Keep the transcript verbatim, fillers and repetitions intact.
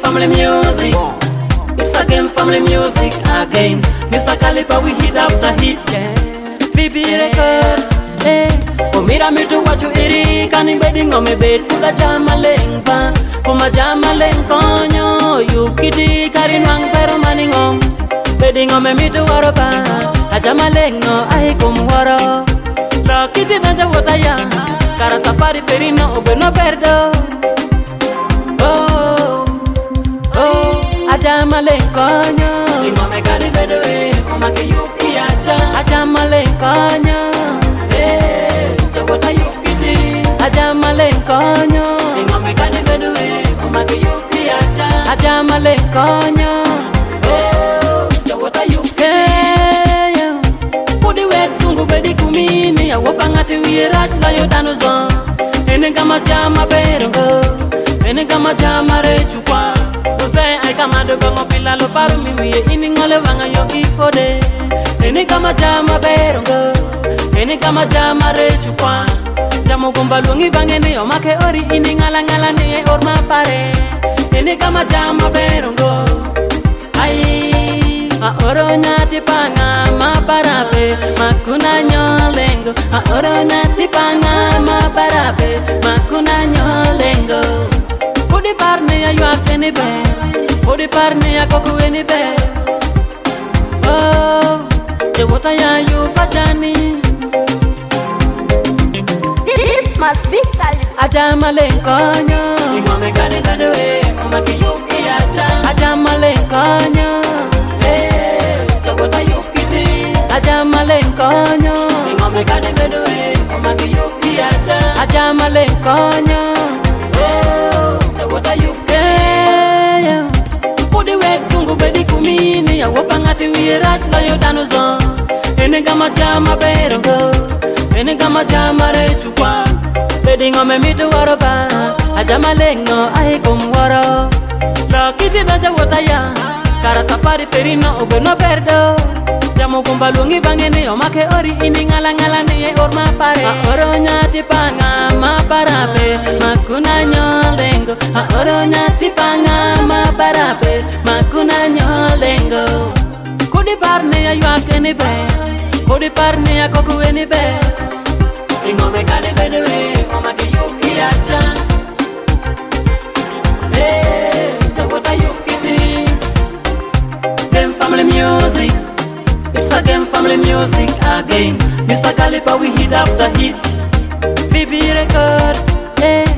family music. It's again family music again. Mister Caliper, we hit after hit. B B record. Hey, oh mira me to what you iri kani bedding on me bed kuda jama lengpa kuma jama lengkonyo you kiti kari nwang pero maningom bedding on me me to waro pa ajama lengno ai kum waro lo kiti nanja wotaya kara safari perino obeno perdo oh oh ajama lengkonyo ingome kari bedwe kuma ke you piacha ajama lengkonyo what are you kidding? Ajama lenkonyo ingome kani bedwe umake yupi aja ajama lenkonyo oh what are you kidding? Pudi wek sungu bedi kumini ya wopangati wirat la yodanuzo ene kama jama berongo ene kama jama rechukwa usai ai kama dogo ngopila lo paru miwie ini ngole vanga yo ifode ene kama jama berongo ene kama jama rechukwa jamu gumba lungi bangeni omake ori ini ngala ngala ni orma pare ene kama jama berongo ai ma oro nyati panga ma parabe makuna nyolengo ma oro nyati panga ma parabe makuna nyolengo pudi parne ya yuakeni be pudi parne ya koku eni be oh je wota ya yu pachani must be Caliper. Ajama lenkonyo ingome kani bedwe umake yupi acha ajama lenkonyo eh jabota yukiti ajama lenkonyo ingome kani bedwe umake yupi acha ajama lenkonyo eh jabota yuke pudi wek sungu bedi kumini ya wopangati wirat la yodanuzo ene kama jama berongo ene kama jama rechukwa bedding on me me to waro ba ajama lengo ai kum waro lo kiti nanja wotaya kara safari perino obeno perdo jamu gumba lungi bangeni omake ori ini ngala ngala ni orma pare oro nyati panga ma parabe makuna nyolengo oro nyati panga ma parabe makuna nyolengo kudi parne ya yuakeni be kudi parne ya koku eni be ingome kani bedwe omake yuki acha hey what are you kidding? Game family music. It's a game family music again. Mister Caliper, we hit after hit. B B record. Hey